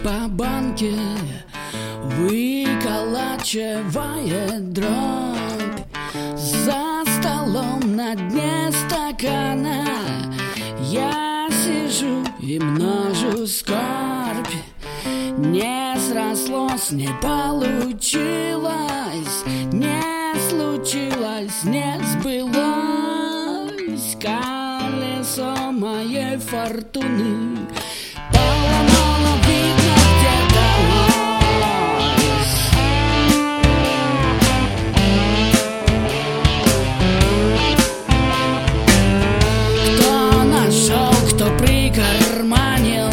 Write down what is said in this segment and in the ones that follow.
по банке выколачивает дробь. За столом на дне стакана я сижу и множу скорбь. Не срослось, не получилось, не случилось, не сбылось. Колесо моей фортуны поломало, видно, где-то лось. Кто нашел, кто прикарманил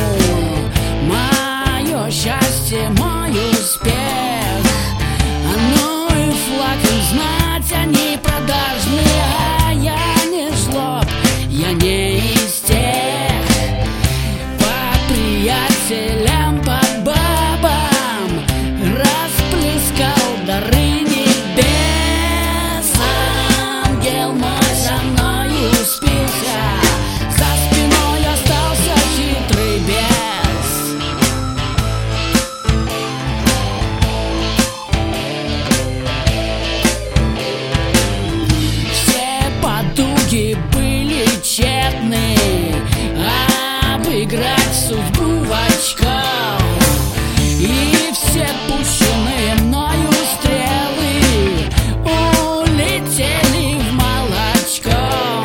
мое счастье, мой успех? А ну и флаг им знать, они продажные, а я не жлоб, я не из тех. Под приятелям, под бабам расплескал дары небес. Ангел мой со мною спился, за спиной остался хитрый бес. Все потуги были тщетны обыграть судьбу в очках, и все пущенные мною стрелы улетели в молочко.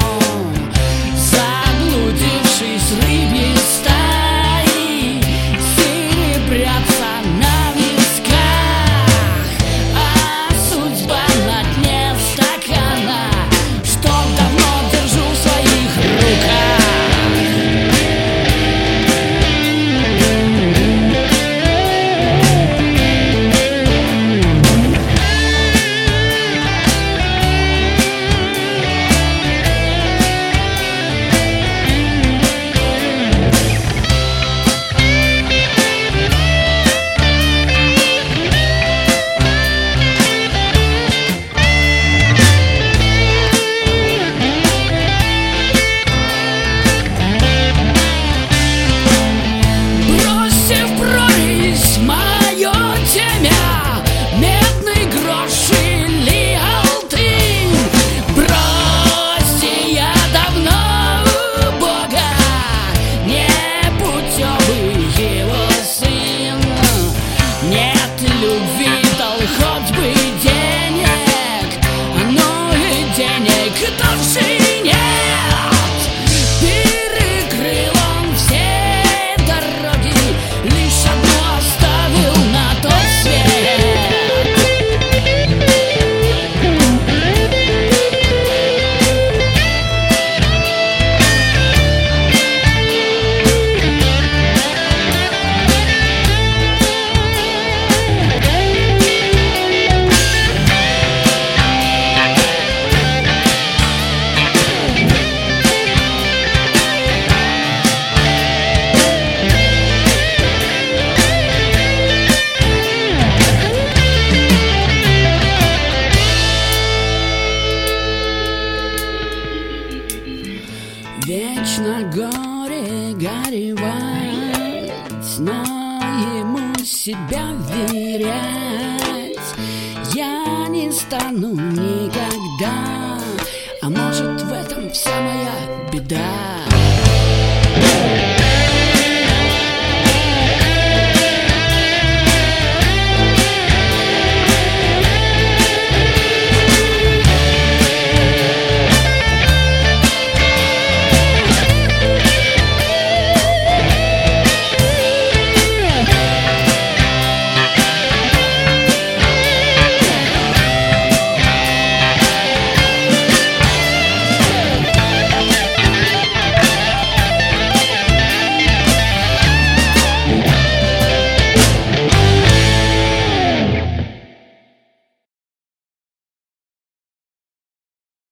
Заблудившись рыбьей стаей, серебрятся на висках, а судьба на дне стакана, что давно держу в своих руках. Бросив прорезь мое темя, медный грош или алтынь, бросьте, я давно у Бога, непутевый его сын. Нет любви, дал хоть бы денег, ну и денег тоже нет. Перекрыл он все дороги, лишь одну оставил на тот свет. Вечно горе горевать, но ему себя вверять я не стану никогда. А может, в этом вся моя беда?